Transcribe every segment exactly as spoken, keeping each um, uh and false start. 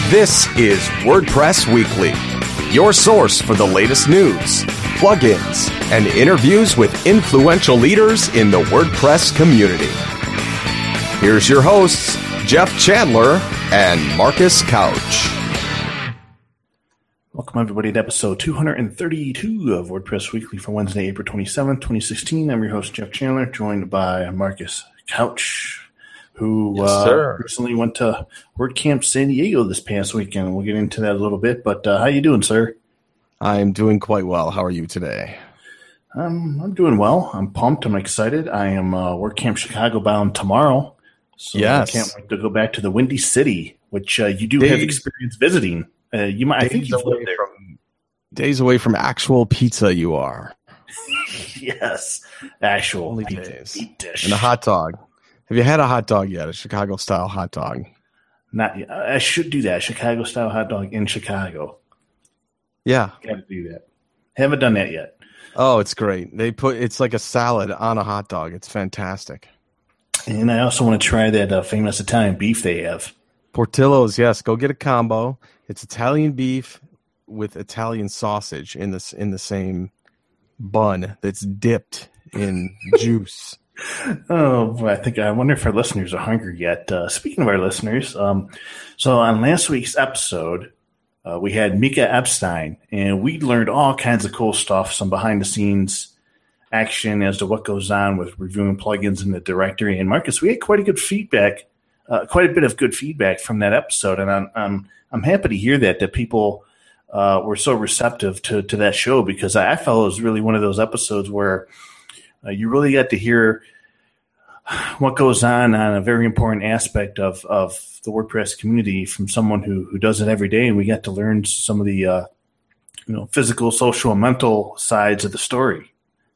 This is WordPress Weekly, your source for the latest news, plugins, and interviews with influential leaders in the WordPress community. Here's your hosts, Jeff Chandler and Marcus Couch. Welcome, everybody, to episode two thirty-two of WordPress Weekly for Wednesday, April twenty-seventh, twenty sixteen. I'm your host, Jeff Chandler, joined by Marcus Couch, who yes, uh, recently went to WordCamp San Diego this past weekend. We'll get into that a little bit, but uh, how you doing, sir? I'm doing quite well. How are you today? Um, I'm doing well. I'm pumped. I'm excited. I am uh, WordCamp Chicago bound tomorrow, so yes. I can't wait to go back to the Windy City, which uh, you do days, have experience visiting. Uh, you might. I think you've lived there. From, days away from actual pizza, you are. Yes, actual Only pizza days. Deep dish and a hot dog. Have you had a hot dog yet? A Chicago style hot dog? Not yet. I should do that. Chicago style hot dog in Chicago. Yeah, got to do that. Haven't done that yet. Oh, it's great. They put it's like a salad on a hot dog. It's fantastic. And I also want to try that uh, famous Italian beef they have. Portillo's, yes. Go get a combo. It's Italian beef with Italian sausage in this in the same bun that's dipped in juice. Oh, I think I wonder if our listeners are hungry yet. Uh, speaking of our listeners, um, so on last week's episode, uh, we had Mika Epstein, and we learned all kinds of cool stuff, some behind the scenes action as to what goes on with reviewing plugins in the directory. And Marcus, we had quite a good feedback, uh, quite a bit of good feedback from that episode, and I'm I'm, I'm happy to hear that that people uh, were so receptive to to that show, because I, I felt it was really one of those episodes where Uh, you really got to hear what goes on on a very important aspect of, of the WordPress community from someone who, who does it every day, and we got to learn some of the uh, you know physical, social, and mental sides of the story.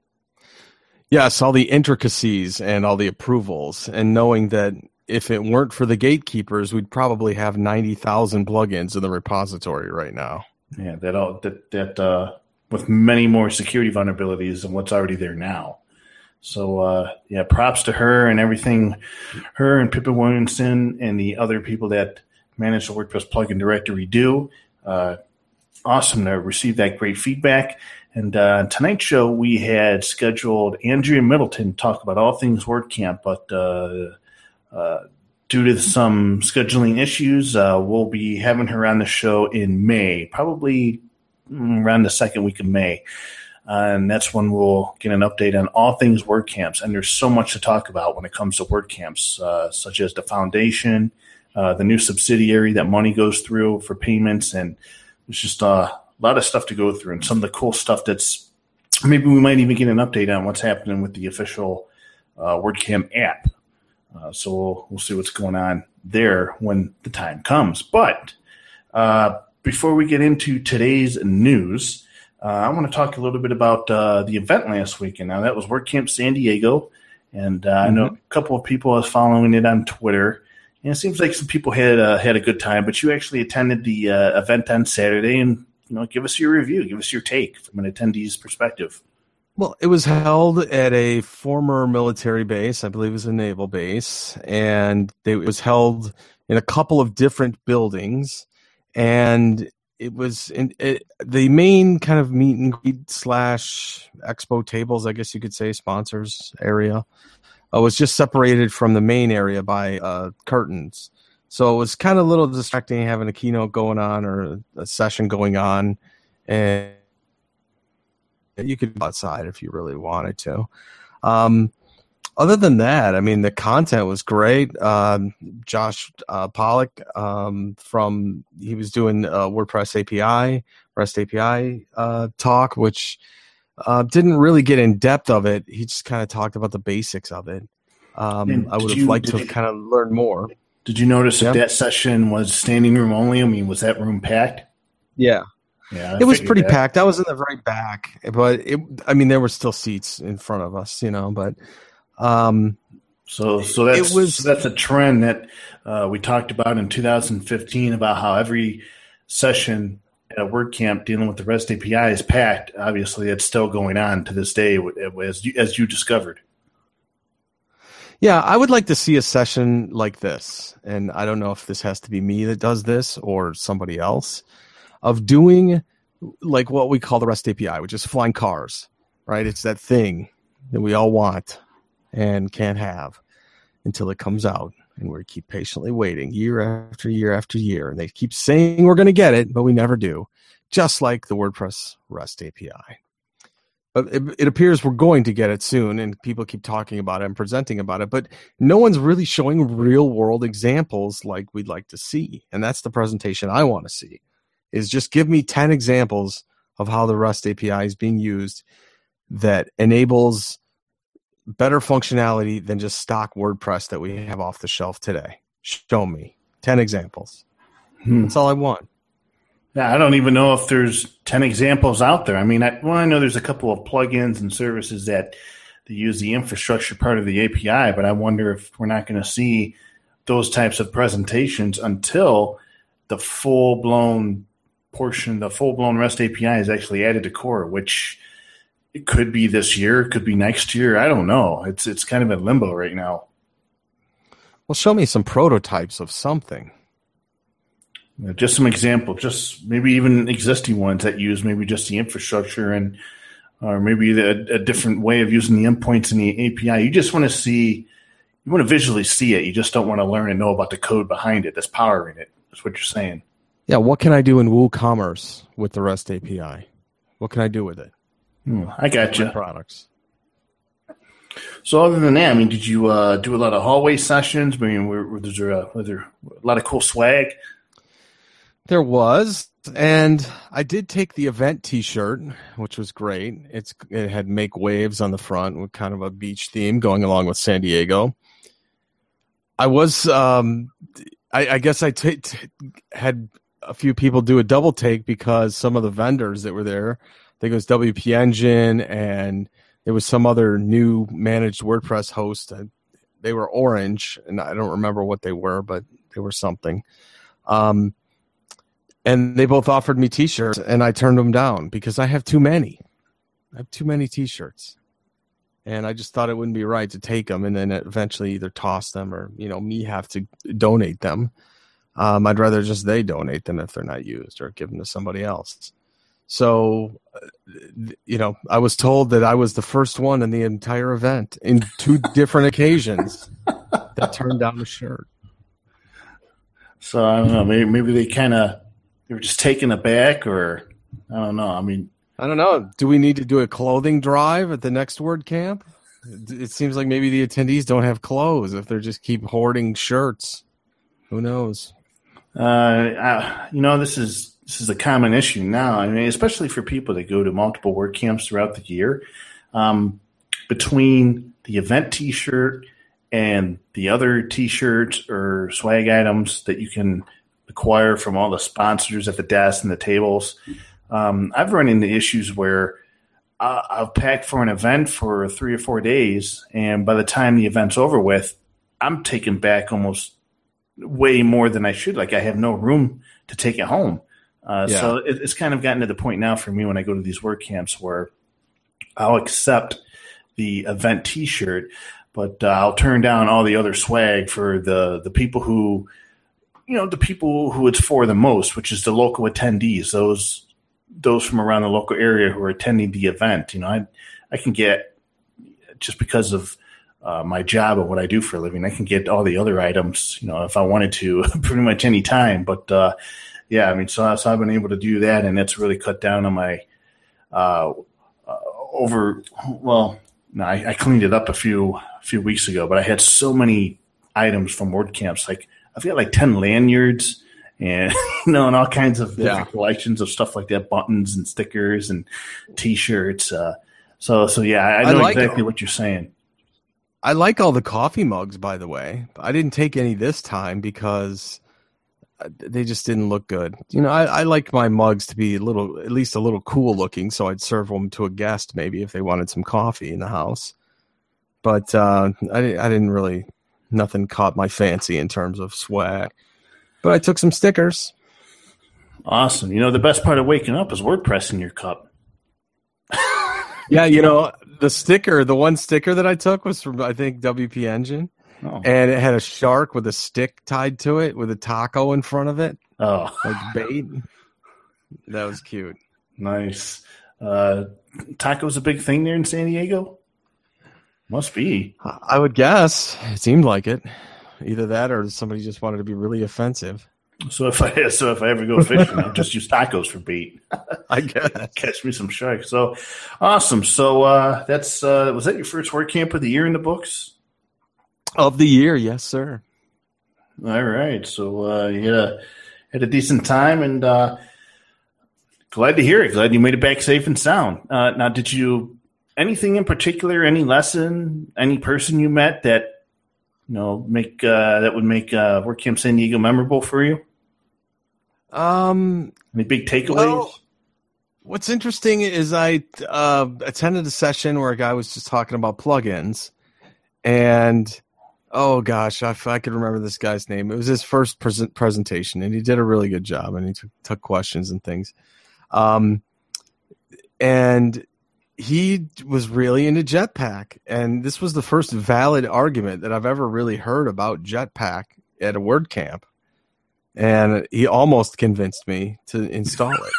Yes, all the intricacies and all the approvals, and knowing that if it weren't for the gatekeepers, we'd probably have ninety thousand plugins in the repository right now. Yeah, that all that that uh, with many more security vulnerabilities than what's already there now. So, uh, yeah, props to her and everything, her and Pippa Williamson and the other people that manage the WordPress plugin directory do. Uh, awesome to receive that great feedback. And uh, tonight's show, we had scheduled Andrea Middleton to talk about all things WordCamp, but uh, uh, due to some scheduling issues, uh, we'll be having her on the show in May, probably around the second week of May. Uh, and that's when we'll get an update on all things WordCamps. And there's so much to talk about when it comes to WordCamps, uh, such as the foundation, uh, the new subsidiary that money goes through for payments. And there's just uh, a lot of stuff to go through, and some of the cool stuff that's maybe we might even get an update on what's happening with the official uh, WordCamp app. Uh, so we'll, we'll see what's going on there when the time comes. But uh, before we get into today's news, Uh, I want to talk a little bit about uh, the event last weekend. Now, that was WordCamp San Diego, and uh, mm-hmm. I know a couple of people are following it on Twitter. And it seems like some people had uh, had a good time, but you actually attended the uh, event on Saturday, and you know, give us your review, give us your take from an attendee's perspective. Well, it was held at a former military base, I believe it was a naval base, and it was held in a couple of different buildings, and it was in it, the main kind of meet and greet slash expo tables, I guess you could say, sponsors area, uh, was just separated from the main area by uh, curtains. So it was kind of a little distracting having a keynote going on or a session going on, and you could go outside if you really wanted to. Um, Other than that, I mean, the content was great. Um, Josh uh, Pollock um, from he was doing uh, WordPress A P I, REST A P I uh, talk, which uh, didn't really get in depth of it. He just kind of talked about the basics of it. Um, I would have you, liked to have you, kind of learned more. Did you notice yeah. that that session was standing room only? I mean, was that room packed? Yeah. Yeah, I it was pretty that. packed. I was in the very back, but it, I mean, there were still seats in front of us, you know, but. Um, so, so that's, it was, so that's a trend that uh, we talked about in two thousand fifteen about how every session at WordCamp dealing with the REST A P I is packed. Obviously, it's still going on to this day, as you, as you discovered. Yeah, I would like to see a session like this, and I don't know if this has to be me that does this or somebody else, of doing like what we call the REST A P I, which is flying cars, right? It's that thing that we all want and can't have until it comes out, and we keep patiently waiting year after year after year, and they keep saying we're going to get it, but we never do, just like the WordPress REST A P I. But it, it appears we're going to get it soon, and people keep talking about it and presenting about it, but no one's really showing real-world examples like we'd like to see, and that's the presentation I want to see, is just give me ten examples of how the REST A P I is being used that enables better functionality than just stock WordPress that we have off the shelf today. Show me ten examples. Hmm. That's all I want. Yeah, I don't even know if there's ten examples out there. I mean, I, well, I know there's a couple of plugins and services that, that use the infrastructure part of the A P I, but I wonder if we're not going to see those types of presentations until the full-blown portion, the full-blown REST A P I is actually added to core, which it could be this year, it could be next year. I don't know. It's it's kind of in limbo right now. Well, show me some prototypes of something. Just some examples, just maybe even existing ones that use maybe just the infrastructure and or maybe the, a different way of using the endpoints in the A P I. You just want to see, you want to visually see it. You just don't want to learn and know about the code behind it that's powering it. That's what you're saying. Yeah, what can I do in WooCommerce with the REST A P I? What can I do with it? Hmm, I got you. Products. So other than that, I mean, did you uh, do a lot of hallway sessions? I mean, were, were there, uh, were there a lot of cool swag? There was, and I did take the event T-shirt, which was great. It's it had "Make Waves" on the front with kind of a beach theme going along with San Diego. I was, um, I, I guess I t- t- had a few people do a double take because some of the vendors that were there, I think it was W P Engine and there was some other new managed WordPress host. They were orange, and I don't remember what they were, but they were something. Um, And they both offered me T-shirts, and I turned them down because I have too many. I have too many T-shirts. And I just thought it wouldn't be right to take them and then eventually either toss them or, you know, me have to donate them. Um, I'd rather just they donate them if they're not used or give them to somebody else. So, you know, I was told that I was the first one in the entire event in two different occasions that turned down a shirt. So, I don't know, maybe, maybe they kind of... They were just taken aback, or I don't know. I mean, I don't know. Do we need to do a clothing drive at the next WordCamp? It seems like maybe the attendees don't have clothes if they just keep hoarding shirts. Who knows? Uh, I, you know, this is this is a common issue now. I mean, especially for people that go to multiple WordCamps throughout the year. Um, between the event T-shirt and the other T-shirts or swag items that you can acquire from all the sponsors at the desk and the tables. Um, I've run into issues where uh, I'll pack for an event for three or four days, and by the time the event's over with, I'm taking back almost way more than I should. Like I have no room to take it home. Uh, yeah. So it, it's kind of gotten to the point now for me when I go to these WordCamps where I'll accept the event T-shirt, but uh, I'll turn down all the other swag for the the people who – you know, the people who it's for the most, which is the local attendees, those those from around the local area who are attending the event. You know, I I can get, just because of uh, my job and what I do for a living, I can get all the other items, you know, if I wanted to, pretty much any time. But, uh, yeah, I mean, so, so I've been able to do that, and it's really cut down on my uh, uh, over, well, no, I, I cleaned it up a few a few weeks ago, but I had so many items from WordCamps, like, I've got like ten lanyards and, you know, and all kinds of different yeah. collections of stuff like that, buttons and stickers and T-shirts. Uh, so, so yeah, I know I like exactly it. What you're saying. I like all the coffee mugs, by the way. I didn't take any this time because they just didn't look good. You know, I, I like my mugs to be a little, at least a little cool looking, so I'd serve them to a guest maybe if they wanted some coffee in the house. But uh, I, I didn't really... Nothing caught my fancy in terms of swag. But I took some stickers. Awesome. You know, the best part of waking up is WordPress in your cup. Yeah, you know, the sticker, the one sticker that I took was from, I think, W P Engine. Oh. And it had a shark with a stick tied to it with a taco in front of it. Oh. Like bait. That was cute. Nice. Uh, taco's a big thing there in San Diego? Must be. I would guess. It seemed like it. Either that or somebody just wanted to be really offensive. So if I so if I ever go fishing, I'll just use tacos for bait. I guess. Catch me some sharks. So awesome. So uh, that's uh, was that your first work camp of the year in the books? Of the year, yes, sir. All right. So uh, you had a had a decent time, and uh, glad to hear it. Glad you made it back safe and sound. Uh, now, did you anything in particular? Any lesson? Any person you met that you know make uh, that would make uh, Work Camp San Diego memorable for you? Um, Any big takeaways? Well, what's interesting is I uh, attended a session where a guy was just talking about plugins, and oh gosh, if I could remember this guy's name, it was his first present presentation, and he did a really good job, and he took, took questions and things. Um, and he was really into Jetpack, and this was the first valid argument that I've ever really heard about Jetpack at a WordCamp. And he almost convinced me to install it.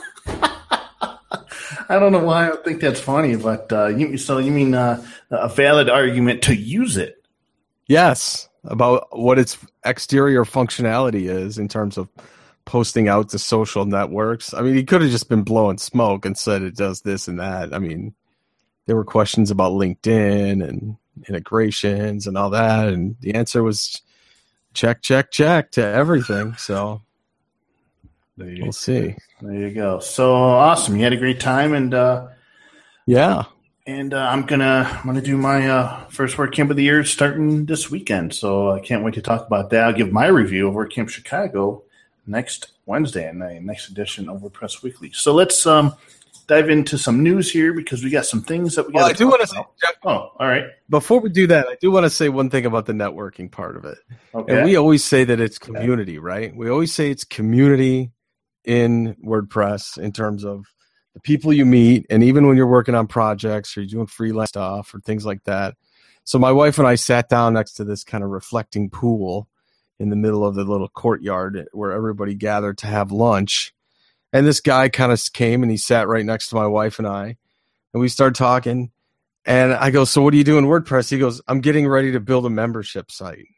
I don't know why I think that's funny, but uh, you, so you mean uh, a valid argument to use it? Yes, about what its exterior functionality is in terms of posting out to social networks. I mean, he could have just been blowing smoke and said it does this and that. I mean, there were questions about LinkedIn and integrations and all that, and the answer was check, check, check to everything. So you, we'll see. There you go. So awesome! You had a great time, and uh, yeah. And uh, I'm gonna I'm gonna do my uh, first Work Camp of the year starting this weekend. So I can't wait to talk about that. I'll give my review of Work Camp Chicago next Wednesday in the next edition of WordPress Weekly. So let's um, dive into some news here because we got some things that we got. Well, I do want to say, Jeff, oh, all right. Before we do that, I do want to say one thing about the networking part of it. Okay. And we always say that it's community, right? We always say it's community in WordPress in terms of the people you meet, and even when you're working on projects or you're doing freelance stuff or things like that. So my wife and I sat down next to this kind of reflecting pool in the middle of the little courtyard where everybody gathered to have lunch. And this guy kind of came and he sat right next to my wife and I, and we started talking. And I go, so what do you do in WordPress? He goes, I'm getting ready to build a membership site.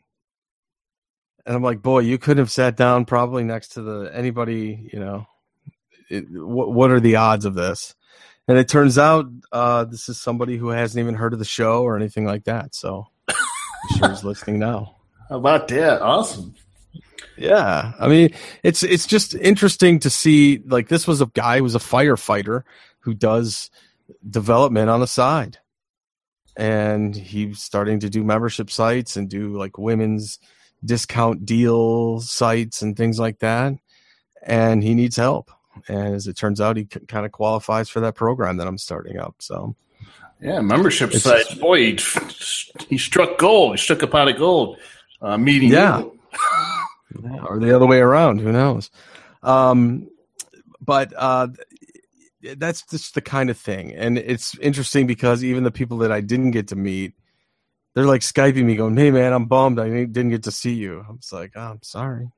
And I'm like, boy, you could have sat down probably next to the anybody, you know, it, what, what are the odds of this? And it turns out uh, this is somebody who hasn't even heard of the show or anything like that. So I'm sure he's listening now. How about that? Awesome. Yeah. I mean, it's it's just interesting to see, like, this was a guy who was a firefighter who does development on the side. And he's starting to do membership sites and do, like, women's discount deal sites and things like that. And he needs help. And as it turns out, he c- kind of qualifies for that program that I'm starting up. So, yeah, membership sites. Boy, he, he struck gold. He struck a pot of gold. Uh, meeting yeah. yeah, or the other way around. Who knows? Um, but uh, that's just the kind of thing. And it's interesting because even the people that I didn't get to meet, they're like Skyping me going, hey, man, I'm bummed I didn't get to see you. I was like, oh, I'm sorry.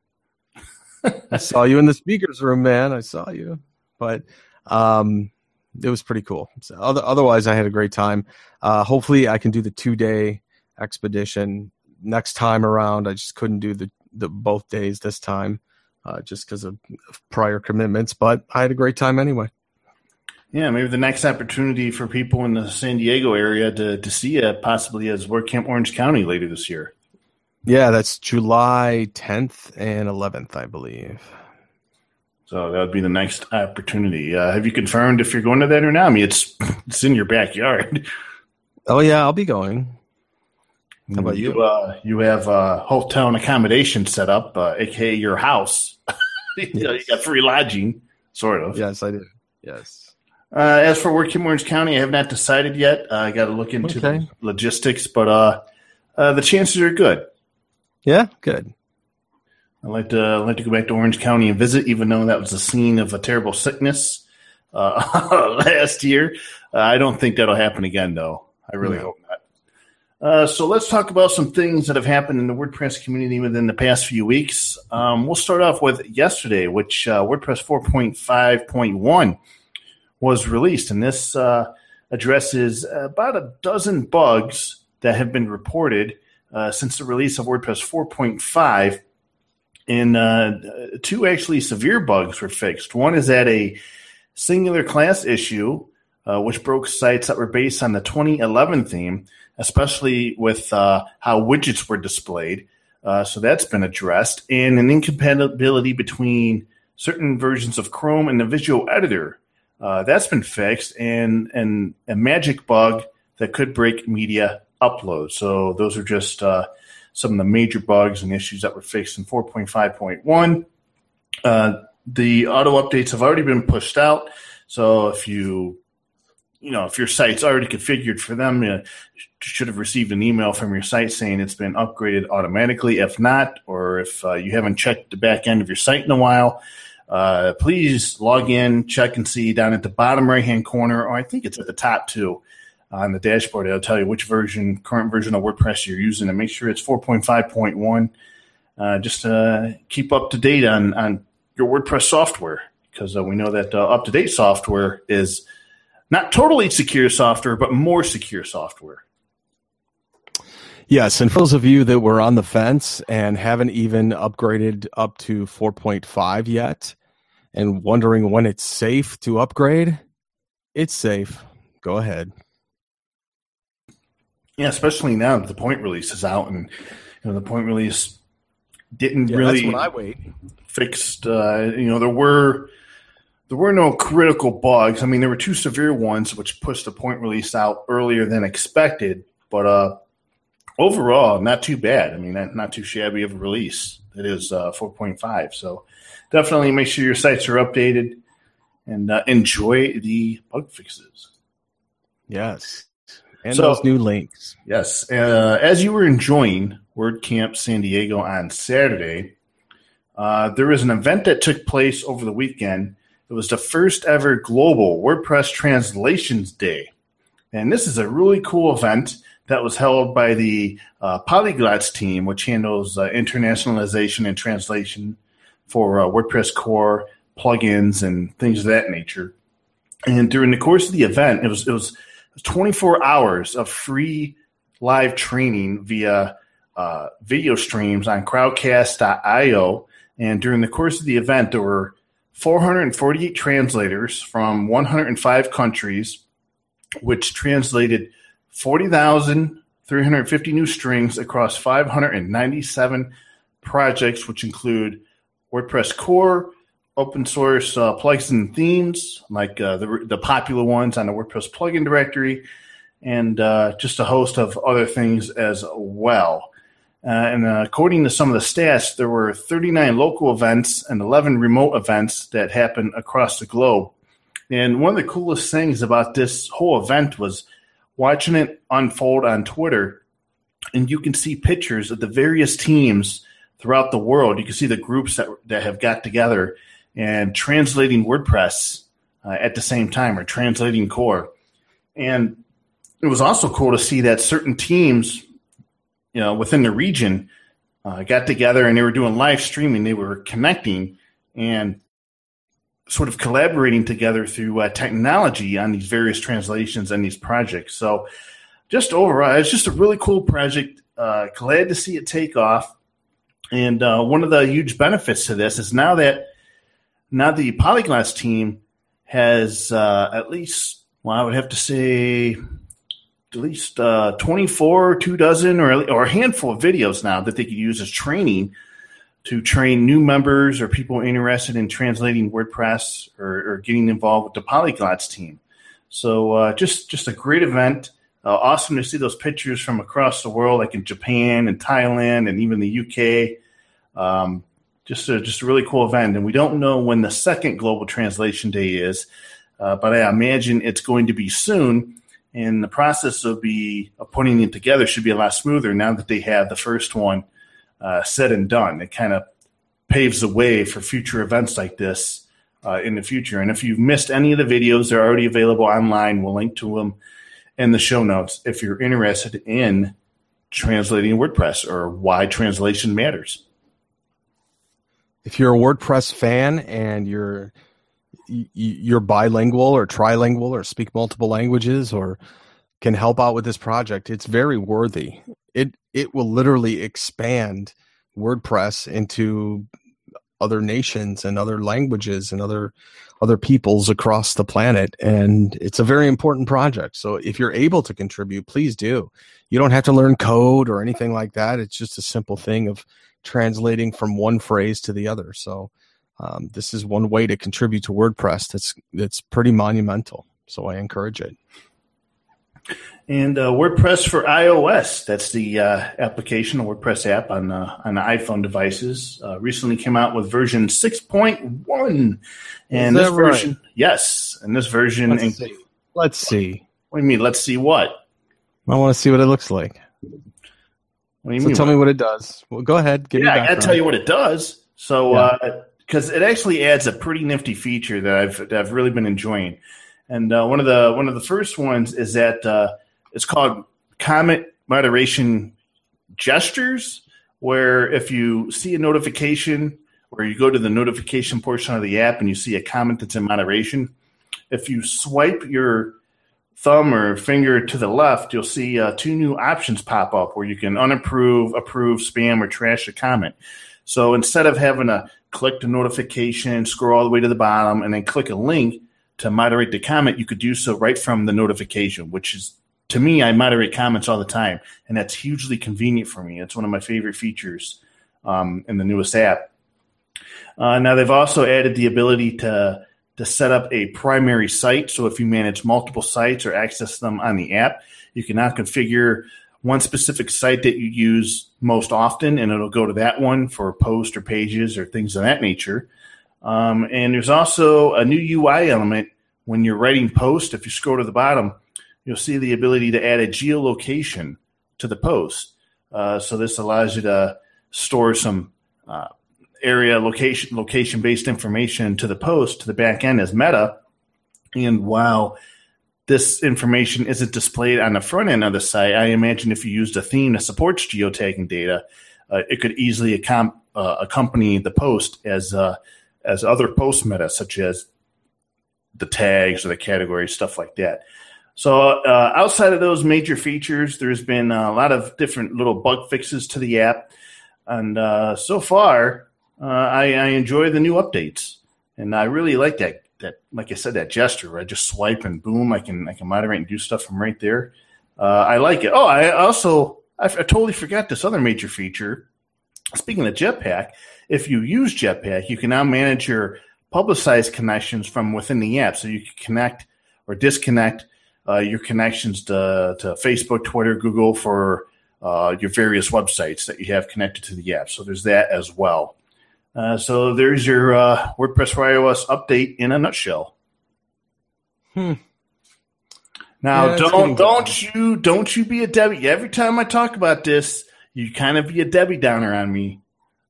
I saw you in the speaker's room, man. I saw you. But um, it was pretty cool. So other, otherwise, I had a great time. Uh, hopefully, I can do the two-day expedition next time around. I just couldn't do the, the both days this time uh, just because of prior commitments. But I had a great time anyway. Yeah, maybe the next opportunity for people in the San Diego area to, to see you possibly as WordCamp Orange County later this year. Yeah, that's July tenth and eleventh, I believe. So that would be the next opportunity. Uh, have you confirmed if you're going to that or not? I mean, it's it's in your backyard. Oh, yeah, I'll be going. How about you? You, uh, you have a hotel and accommodation set up, uh, a k a your house. you, yes. know, you got free lodging, sort of. Yes, I do. Yes. Uh, as for WordCamp Orange County, I have not decided yet. Uh, I got to look into okay. the logistics, but uh, uh, the chances are good. Yeah, good. I'd like to I'd like to go back to Orange County and visit, even though that was the scene of a terrible sickness uh, last year. Uh, I don't think that'll happen again, though. I really No. hope not. Uh, so let's talk about some things that have happened in the WordPress community within the past few weeks. Um, we'll start off with yesterday, which uh, WordPress four point five point one was released, and this uh, addresses about a dozen bugs that have been reported uh, since the release of WordPress four point five. And uh, two actually severe bugs were fixed. One is that a singular class issue, uh, which broke sites that were based on the twenty eleven theme, especially with uh, how widgets were displayed. Uh, so that's been addressed. And an incompatibility between certain versions of Chrome and the visual editor. Uh, that's been fixed. And, and a magic bug that could break media upload. So those are just uh, some of the major bugs and issues that were fixed in four point five point one. Uh, the auto updates have already been pushed out. So if you You know, if your site's already configured for them, you should have received an email from your site saying it's been upgraded automatically. If not, or if uh, you haven't checked the back end of your site in a while, uh, please log in, check and see down at the bottom right-hand corner, or I think it's at the top too, on the dashboard. It'll tell you which version, current version of WordPress you're using, and make sure it's four point five point one. Uh, just to keep up to date on, on your WordPress software, because uh, we know that uh, up-to-date software is not totally secure software, but more secure software. Yes, and for those of you that were on the fence and haven't even upgraded up to four point five yet and wondering when it's safe to upgrade, it's safe. Go ahead. Yeah, especially now that the point release is out, and you know the point release didn't Yeah, really that's when I wait. fixed. Uh, you know, there were there were no critical bugs. I mean, there were two severe ones which pushed the point release out earlier than expected, but uh, overall, not too bad. I mean, not, not too shabby of a release. It is uh, four point five, so definitely make sure your sites are updated and uh, enjoy the bug fixes. Yes. And So- those new links. Yes. Uh, as you were enjoying WordCamp San Diego on Saturday, uh, there was an event that took place over the weekend. It was the first ever global WordPress Translations Day. And this is a really cool event that was held by the uh, Polyglots team, which handles uh, internationalization and translation for uh, WordPress core plugins and things of that nature. And during the course of the event, it was it was twenty-four hours of free live training via uh, video streams on crowdcast dot io. And during the course of the event, there were four hundred forty-eight translators from one hundred five countries, which translated forty thousand three hundred fifty new strings across five hundred ninety-seven projects, which include WordPress core, open source uh, plugins and themes, like uh, the, the popular ones on the WordPress plugin directory, and uh, just a host of other things as well. Uh, and uh, according to some of the stats, there were thirty-nine local events and eleven remote events that happened across the globe. And one of the coolest things about this whole event was watching it unfold on Twitter, and you can see pictures of the various teams throughout the world. You can see the groups that that have got together and translating WordPress uh, at the same time, or translating core. And it was also cool to see that certain teams, you know, within the region uh, got together and they were doing live streaming. They were connecting and sort of collaborating together through uh, technology on these various translations and these projects. So just overall, it's just a really cool project. Uh, glad to see it take off. And uh, one of the huge benefits to this is now that now the Polyglots team has uh, at least, well, I would have to say at least uh, twenty-four, two dozen, or, or a handful of videos now that they could use as training to train new members or people interested in translating WordPress or, or getting involved with the Polyglots team. So uh, just, just a great event. Uh, awesome to see those pictures from across the world, like in Japan and Thailand and even the U K. Um, just a, just a really cool event. And we don't know when the second Global Translation Day is, uh, but I imagine it's going to be soon. And the process of, be, of putting it together should be a lot smoother now that they have the first one uh, said and done. It kind of paves the way for future events like this uh, in the future. And if you've missed any of the videos, they're already available online. We'll link to them in the show notes if you're interested in translating WordPress or why translation matters. If you're a WordPress fan and you're you're bilingual or trilingual or speak multiple languages or can help out with this project, it's very worthy. It it will literally expand WordPress into other nations and other languages and other other peoples across the planet, and it's a very important project. So if you're able to contribute, please do. You don't have to learn code or anything like that. It's just a simple thing of translating from one phrase to the other. So um, this is one way to contribute to WordPress that's that's pretty monumental. So I encourage it. And uh, WordPress for iOS, that's the uh, application, the WordPress app on uh, on the iPhone devices, uh, recently came out with version six point one. And Is this that version, right? yes, and this version. Let's inc- see. Let's see. What do you mean? Let's see what? I want to see what it looks like. What do you So mean? tell me what it does. Well, go ahead. Give Yeah, me I got to background. tell you what it does. So, Yeah. because it actually adds a pretty nifty feature that I've that I've really been enjoying. And uh, one of the one of the first ones is that uh, it's called comment moderation gestures, where if you see a notification or you go to the notification portion of the app and you see a comment that's in moderation, if you swipe your thumb or finger to the left, you'll see uh, two new options pop up where you can unapprove, approve, spam, or trash a comment. So instead of having to click the notification, scroll all the way to the bottom, and then click a link to moderate the comment, you could do so right from the notification, which is, to me, I moderate comments all the time, and that's hugely convenient for me. It's one of my favorite features um, in the newest app. Uh, now, they've also added the ability to to set up a primary site. So if you manage multiple sites or access them on the app, you can now configure one specific site that you use most often, and it'll go to that one for posts or pages or things of that nature. Um, and there's also a new U I element when you're writing posts. If you scroll to the bottom, you'll see the ability to add a geolocation to the post. Uh, so this allows you to store some uh, area location location based information to the post to the back end as meta. And while this information isn't displayed on the front end of the site, I imagine if you used a theme that supports geotagging data, uh, it could easily accom- uh, accompany the post as uh, as other post meta, such as the tags or the categories, stuff like that. So uh, outside of those major features, there's been a lot of different little bug fixes to the app. And uh, so far, uh, I, I enjoy the new updates. And I really like that, that, like I said, that gesture where I just swipe and boom, I can I can moderate and do stuff from right there. Uh, I like it. Oh, I also, I, I totally forgot this other major feature. Speaking of Jetpack, if you use Jetpack, you can now manage your publicized connections from within the app. So you can connect or disconnect uh, your connections to, to Facebook, Twitter, Google for uh, your various websites that you have connected to the app. So there's that as well. Uh, so there's your uh, WordPress for iOS update in a nutshell. Hmm. Now, Yeah, it's don't getting don't good. you don't you be a Debbie. Every time I talk about this, you kind of be a Debbie Downer on me.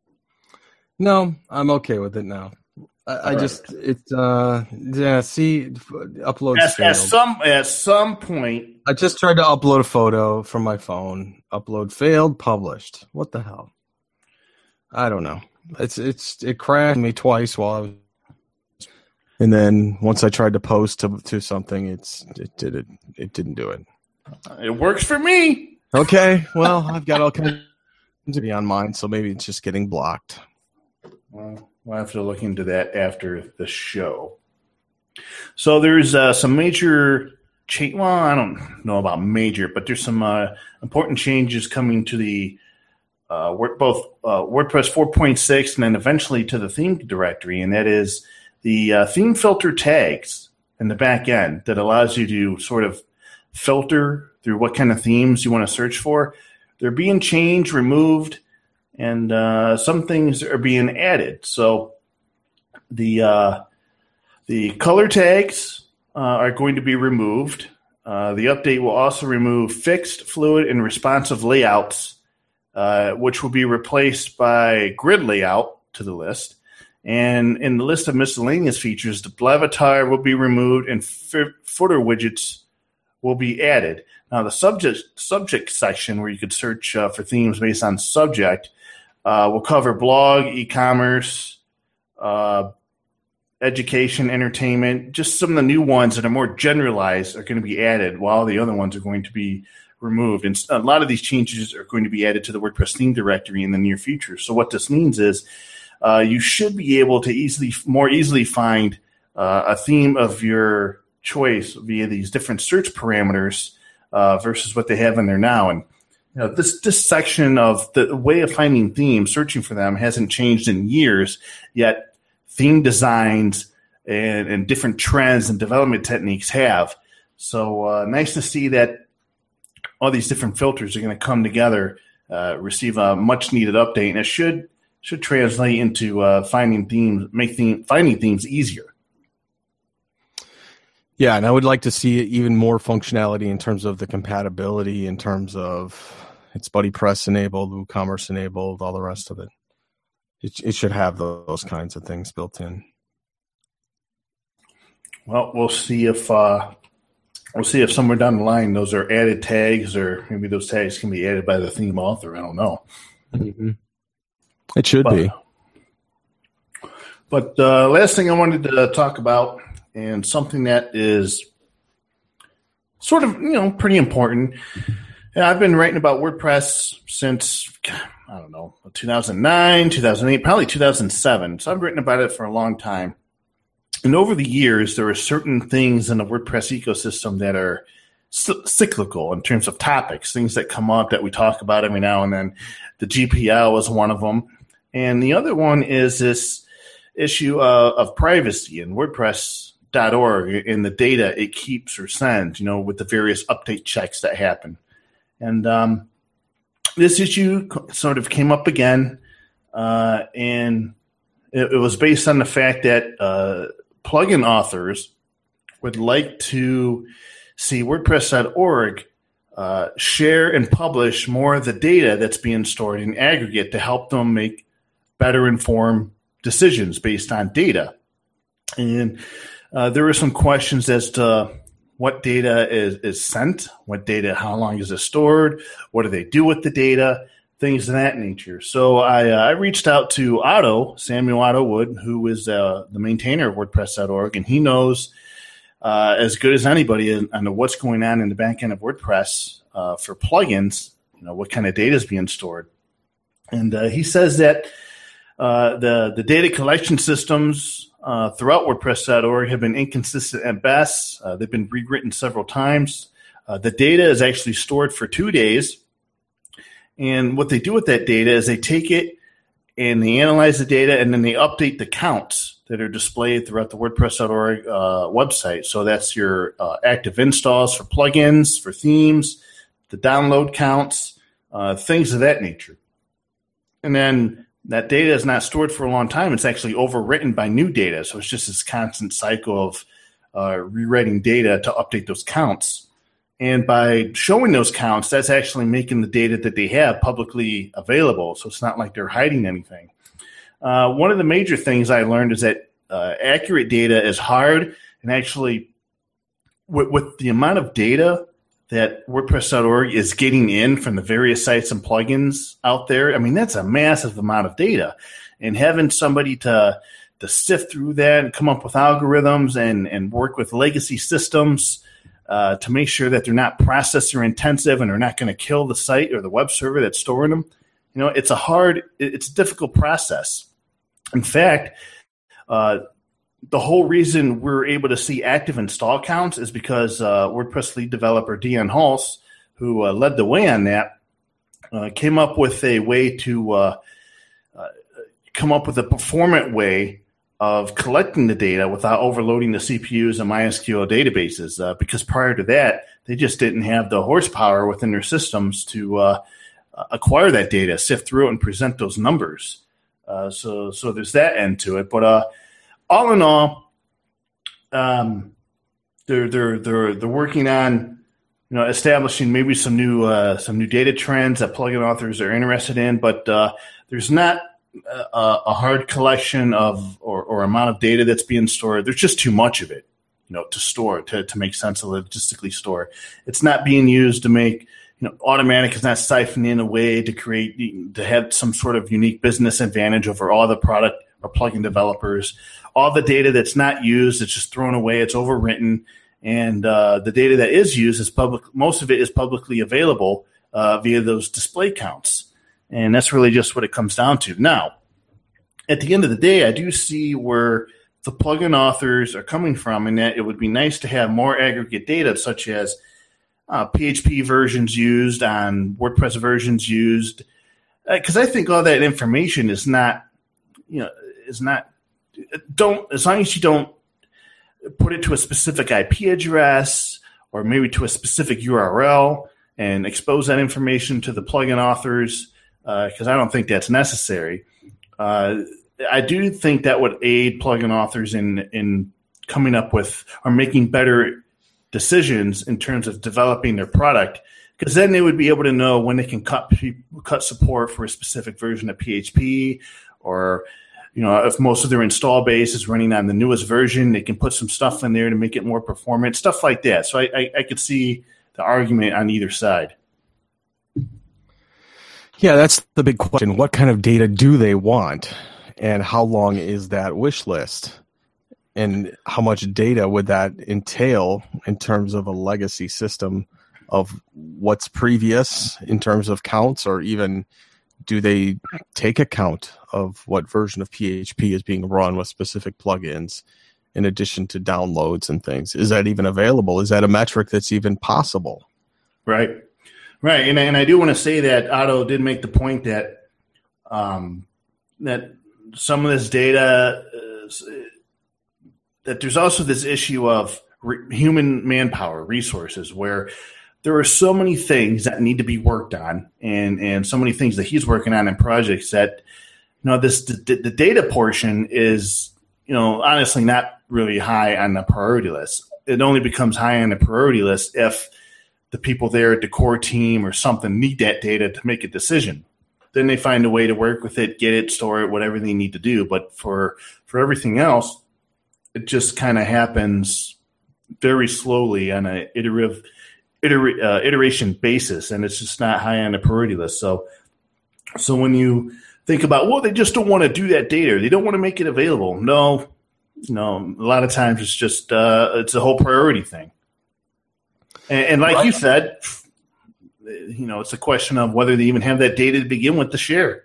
No, I'm okay with it now. I, I right. just it's uh yeah. See, uploads At, failed. at some at some point, I just tried to upload a photo from my phone. Upload failed. Published. What the hell? I don't know. It's it's it crashed me twice while I was, and then once I tried to post to to something, it's it did it it didn't do it. it works for me. Okay, well I've got all kinds of be on mine, so maybe it's just getting blocked. Well, we'll have to look into that after the show. So there's uh, some major change. Well, I don't know about major, but there's some uh, important changes coming to the uh, both uh, WordPress four point six and then eventually to the theme directory, and that is the uh, theme filter tags in the back end that allows you to sort of filter through what kind of themes you want to search for. They're being changed, removed, and uh, some things are being added. So the uh, the color tags uh, are going to be removed. Uh, the update will also remove fixed, fluid, and responsive layouts, uh, which will be replaced by grid layout to the list. And in the list of miscellaneous features, the Blavatar will be removed and f- footer widgets will be added. Now, the subject subject section, where you could search uh, for themes based on subject, uh, will cover blog, e-commerce, uh, education, entertainment. Just some of the new ones that are more generalized are going to be added, while the other ones are going to be removed. And a lot of these changes are going to be added to the WordPress theme directory in the near future. So what this means is uh, you should be able to easily, more easily find uh, a theme of your choice via these different search parameters uh, versus what they have in there now. And you know, this this section of the way of finding themes, searching for them, hasn't changed in years, yet theme designs and, and different trends and development techniques have. So uh, nice to see that all these different filters are going to come together, uh, receive a much needed update, and it should should translate into uh, finding themes, make theme, finding themes easier. Yeah, and I would like to see even more functionality in terms of the compatibility, in terms of it's BuddyPress enabled, WooCommerce enabled, all the rest of it. It, it should have those kinds of things built in. Well, we'll see if uh, we'll see if somewhere down the line those are added tags, or maybe those tags can be added by the theme author. I don't know. Mm-hmm. It should but, be. But uh, last thing I wanted to talk about, and something that is sort of, you know, pretty important. And I've been writing about WordPress since, I don't know, two thousand nine, two thousand eight, probably two thousand seven. So I've written about it for a long time. And over the years, there are certain things in the WordPress ecosystem that are c- cyclical in terms of topics, things that come up that we talk about every now and then. The G P L is one of them. And the other one is this issue uh, of privacy in WordPress dot org in the data it keeps or sends, you know, with the various update checks that happen. And um, this issue sort of came up again, uh, and it, it was based on the fact that uh, plugin authors would like to see WordPress dot org uh, share and publish more of the data that's being stored in aggregate to help them make better informed decisions based on data. And uh, there were some questions as to what data is, is sent, what data, how long is it stored, what do they do with the data, things of that nature. So I, uh, I reached out to Otto, Samuel Otto Wood, who is uh, the maintainer of WordPress dot org, and he knows uh, as good as anybody on what's going on in the back end of WordPress uh, for plugins, you know, what kind of data is being stored. And uh, he says that uh, the, the data collection systems uh, throughout WordPress dot org have been inconsistent at best. Uh, they've been rewritten several times. Uh, the data is actually stored for two days. And what they do with that data is they take it and they analyze the data, and then they update the counts that are displayed throughout the WordPress dot org uh, website. So that's your uh, active installs for plugins, for themes, the download counts, uh, things of that nature. And then that data is not stored for a long time. It's actually overwritten by new data. So it's just this constant cycle of uh, rewriting data to update those counts. And by showing those counts, that's actually making the data that they have publicly available. So it's not like they're hiding anything. Uh, one of the major things I learned is that uh, accurate data is hard. And actually, with, with the amount of data that WordPress dot org is getting in from the various sites and plugins out there, I mean, that's a massive amount of data. And having somebody to to sift through that and come up with algorithms and, and work with legacy systems Uh, to make sure that they're not processor intensive and they're not going to kill the site or the web server that's storing them. You know, it's a hard, it's a difficult process. In fact, uh, the whole reason we're able to see active install counts is because uh, WordPress lead developer Dion Hulse, who uh, led the way on that, uh, came up with a way to uh, uh, come up with a performant way of collecting the data without overloading the C P Us and MySQL databases, uh, because prior to that, they just didn't have the horsepower within their systems to uh, acquire that data, sift through it, and present those numbers. Uh, so, so there's that end to it. But uh, all in all, um, they're they're they're they're working on, you know, establishing maybe some new uh, some new data trends that plugin authors are interested in. But uh, there's not a, a hard collection of or, or amount of data that's being stored. There's just too much of it, you know, to store, to, to make sense of logistically store. It's not being used to make, you know, Automattic is not siphoning away to create, to have some sort of unique business advantage over all the product or plugin developers. All the data that's not used, it's just thrown away, it's overwritten. And uh, the data that is used is public. Most of it is publicly available uh, via those display counts. And that's really just what it comes down to. Now, at the end of the day, I do see where the plugin authors are coming from, and that it would be nice to have more aggregate data, such as uh, P H P versions used on WordPress versions used, because uh, I think all that information is not, you know, is not. Don't as long as you don't put it to a specific I P address or maybe to a specific U R L and expose that information to the plugin authors. Because uh, I don't think that's necessary. Uh, I do think that would aid plugin authors in in coming up with or making better decisions in terms of developing their product, because then they would be able to know when they can cut cut support for a specific version of P H P, or you know, if most of their install base is running on the newest version, they can put some stuff in there to make it more performant, stuff like that. So I, I, I could see the argument on either side. Yeah, that's the big question. What kind of data do they want? And how long is that wish list? And how much data would that entail in terms of a legacy system of what's previous in terms of counts, or even do they take account of what version of P H P is being run with specific plugins in addition to downloads and things? Is that even available? Is that a metric that's even possible? Right. Right, and and I do want to say that Otto did make the point that um, that some of this data is, that there's also this issue of re- human manpower resources, where there are so many things that need to be worked on, and and so many things that he's working on in projects that, you know, this the, the data portion is, you know, honestly not really high on the priority list. It only becomes high on the priority list if the people there at the core team or something need that data to make a decision. Then they find a way to work with it, get it, store it, whatever they need to do. But for for everything else, it just kind of happens very slowly on an iterative iter- uh, iteration basis, and it's just not high on the priority list. So, so when you think about, well, they just don't want to do that data, or they don't want to make it available. No, no. A lot of times it's just uh, it's a whole priority thing. And, and like right. you said, you know, it's a question of whether they even have that data to begin with to share.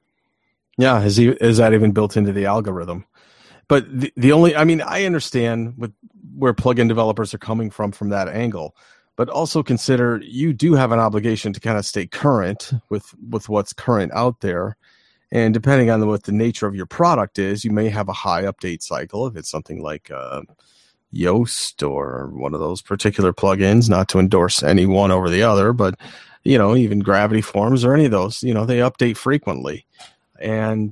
Yeah, is he, is that even built into the algorithm? But the, the only, I mean, I understand with where plugin developers are coming from from that angle, but also consider you do have an obligation to kind of stay current with, with what's current out there. And depending on what the nature of your product is, you may have a high update cycle if it's something like uh, Yoast or one of those particular plugins, not to endorse any one over the other, but, you know, even Gravity Forms or any of those, you know, they update frequently. And,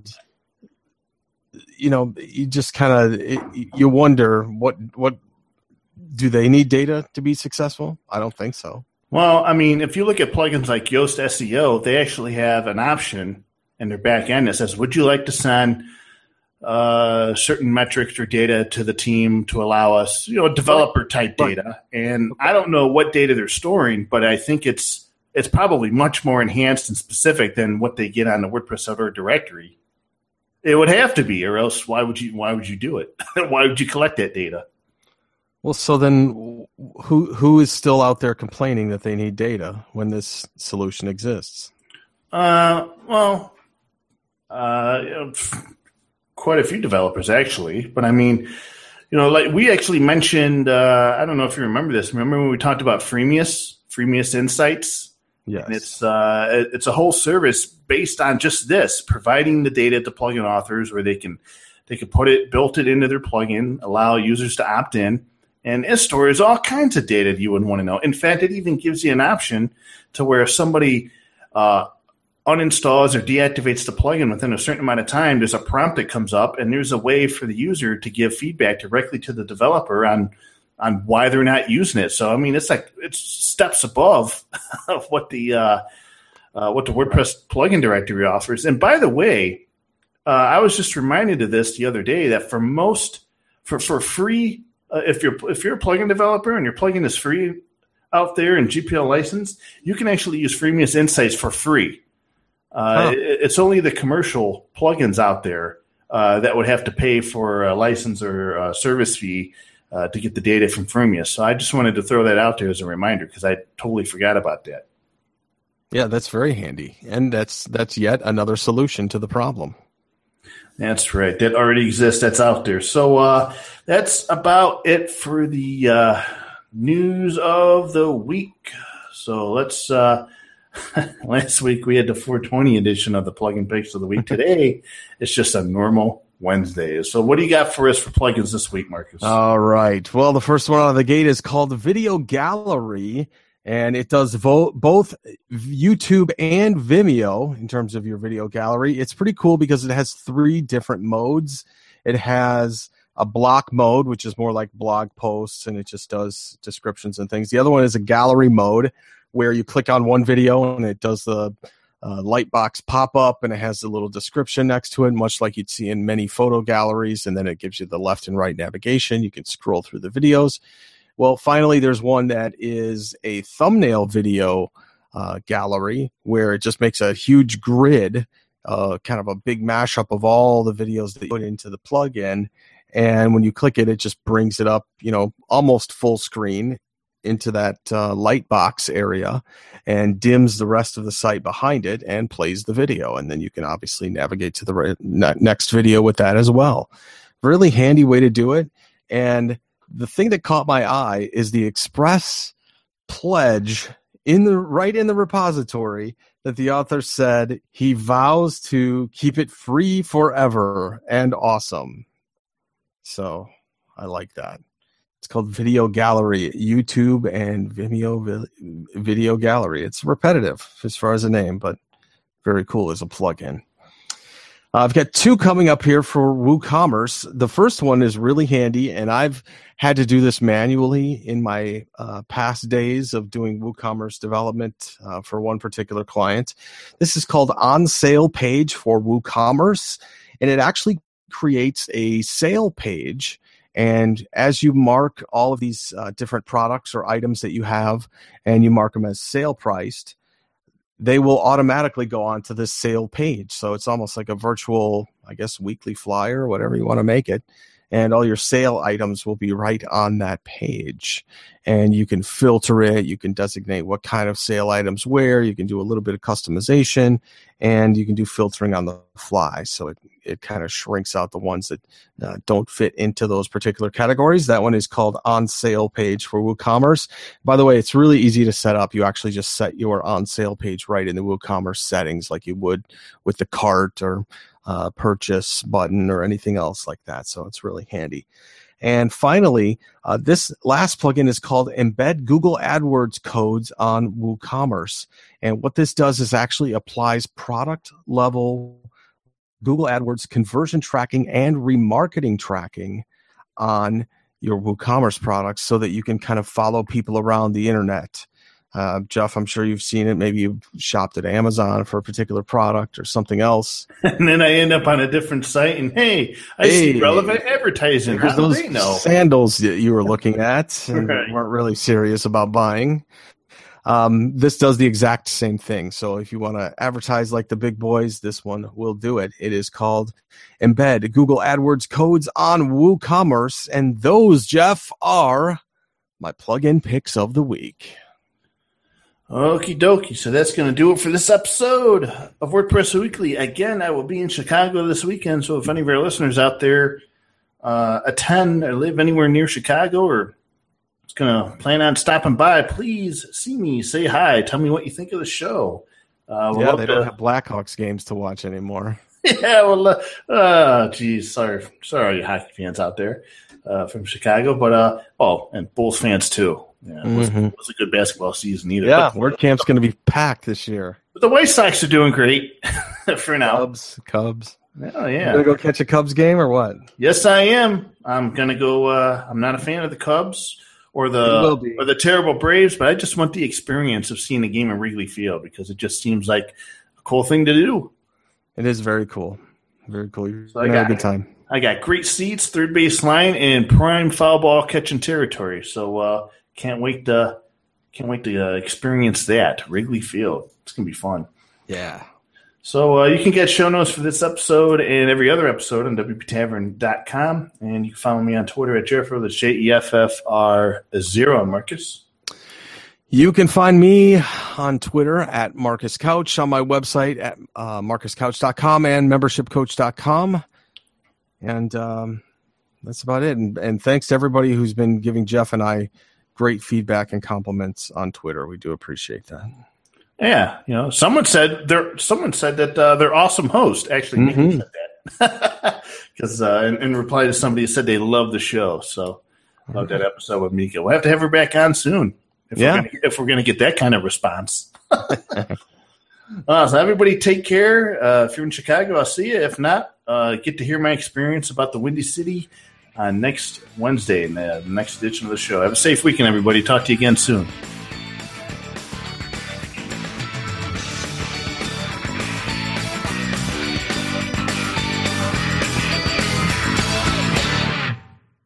you know, you just kind of, you wonder what, what, do they need data to be successful? I don't think so. Well, I mean, if you look at plugins like Yoast S E O, they actually have an option in their back end that says, would you like to send uh, certain metrics or data to the team to allow us, you know, developer type data? And I don't know what data they're storing, but I think it's it's probably much more enhanced and specific than what they get on the WordPress server directory. It would have to be, or else why would you why would you do it? Why would you collect that data? Well, so then who who is still out there complaining that they need data when this solution exists? Uh, well, uh, you know, quite a few developers actually, but I mean, you know, like we actually mentioned, uh, I don't know if you remember this. Remember when we talked about Freemius, Freemius Insights? Yes. And it's uh, it's a whole service based on just this, providing the data to plugin authors where they can they can put it, built it into their plugin, allow users to opt in, and it stores all kinds of data that you would want to know. In fact, it even gives you an option to where if somebody uh, uninstalls or deactivates the plugin within a certain amount of time, there's a prompt that comes up, and there's a way for the user to give feedback directly to the developer on on why they're not using it. So, I mean, it's like it's steps above of what the uh, uh, what the WordPress plugin directory offers. And by the way, uh, I was just reminded of this the other day that for most for for free, uh, if you're if you're a plugin developer and your plugin is free out there and G P L licensed, you can actually use Freemius Insights for free. Uh, huh. it, it's only the commercial plugins out there uh, that would have to pay for a license or a service fee uh, to get the data from Freemius. So I just wanted to throw that out there as a reminder because I totally forgot about that. Yeah, that's very handy, and that's that's yet another solution to the problem. That's right. That already exists. That's out there. So uh, that's about it for the uh, news of the week. So let's. Uh, last week we had the four twenty edition of the Plugin Picks of the Week. Today it's just a normal Wednesday. So what do you got for us for plugins this week, Marcus? All right. Well, the first one out of the gate is called Video Gallery. And it does vo- both YouTube and Vimeo in terms of your video gallery. It's pretty cool because it has three different modes. It has a block mode, which is more like blog posts, and it just does descriptions and things. The other one is a gallery mode where you click on one video and it does the uh, light box pop up, and it has a little description next to it, much like you'd see in many photo galleries. And then it gives you the left and right navigation. You can scroll through the videos. Well, finally, there's one that is a thumbnail video uh, gallery where it just makes a huge grid, uh, kind of a big mashup of all the videos that you put into the plugin. And when you click it, it just brings it up, you know, almost full screen into that uh, light box area and dims the rest of the site behind it and plays the video. And then you can obviously navigate to the re- next video with that as well. Really handy way to do it. And the thing that caught my eye is the express pledge in the right in the repository that the author said he vows to keep it free forever and awesome. So I like that. It's called Video Gallery, YouTube and Vimeo Video Gallery. It's repetitive as far as a name, but very cool as a plugin. Uh, I've got two coming up here for WooCommerce. The first one is really handy, and I've had to do this manually in my uh, past days of doing WooCommerce development uh, for one particular client. This is called On Sale Page for WooCommerce, and it actually creates a sale page. And as you mark all of these uh, different products or items that you have, and you mark them as sale priced, they will automatically go on to this sale page. So it's almost like a virtual, I guess, weekly flyer or whatever you want to make it. And all your sale items will be right on that page. And you can filter it. You can designate what kind of sale items where. You can do a little bit of customization. And you can do filtering on the fly. So it, it kind of shrinks out the ones that uh, don't fit into those particular categories. That one is called On Sale Page for WooCommerce. By the way, it's really easy to set up. You actually just set your On Sale page right in the WooCommerce settings like you would with the cart or Uh, purchase button or anything else like that. So it's really handy. And finally, uh, this last plugin is called Embed Google AdWords Codes on WooCommerce. And what this does is actually applies product level Google AdWords conversion tracking and remarketing tracking on your WooCommerce products so that you can kind of follow people around the internet. Uh, Jeff, I'm sure you've seen it. Maybe you've shopped at Amazon for a particular product or something else. And then I end up on a different site and, hey, I hey, see relevant advertising. How do they know? Sandals that you were looking at and right. weren't really serious about buying. Um, this does the exact same thing. So if you want to advertise like the big boys, this one will do it. It is called Embed Google AdWords Codes on WooCommerce. And those, Jeff, are my plugin picks of the week. Okie dokie. So that's going to do it for this episode of WordPress Weekly. Again, I will be in Chicago this weekend. So if any of our listeners out there uh, attend or live anywhere near Chicago or is going to plan on stopping by, please see me, say hi, tell me what you think of the show. Uh, we'll yeah, they to... don't have Blackhawks games to watch anymore. Yeah, well, uh, uh, geez, sorry, sorry, hockey fans out there uh, from Chicago, but uh, oh, and Bulls fans too. Yeah, it was, mm-hmm. it was a good basketball season either. Yeah, WordCamp's going to be packed this year. But the White Sox are doing great for now. Cubs, Cubs. Oh, yeah. You going to go catch a Cubs game or what? Yes, I am. I'm going to go. Uh, I'm not a fan of the Cubs or the or the terrible Braves, but I just want the experience of seeing a game in Wrigley Field because it just seems like a cool thing to do. It is very cool. Very cool. You're So I gonna got have a good time. I got great seats, third base line, and prime foul ball catching territory. So uh, can't wait to can't wait to uh, experience that. Wrigley Field. It's gonna be fun. Yeah. So uh, you can get show notes for this episode and every other episode on W P Tavern dot com, and you can follow me on Twitter at Jeffro. That's J E F F R zero. Marcus. You can find me on Twitter at Marcus Couch, on my website at uh, marcus couch dot com and membership coach dot com. And um, that's about it. And, and thanks to everybody who's been giving Jeff and I great feedback and compliments on Twitter. We do appreciate that. Yeah, you know, someone said they're someone said that uh, they're awesome host. Actually, Nikki Mm-hmm. said that because uh, in, in reply to somebody who said they love the show. So love that episode with Mika. We'll have to have her back on soon if Yeah. we're gonna, if we're going to get that kind of response. uh, so everybody, take care. Uh, if you're in Chicago, I'll see you. If not, uh, get to hear my experience about the Windy City uh, next Wednesday in the next edition of the show. Have a safe weekend, everybody. Talk to you again soon.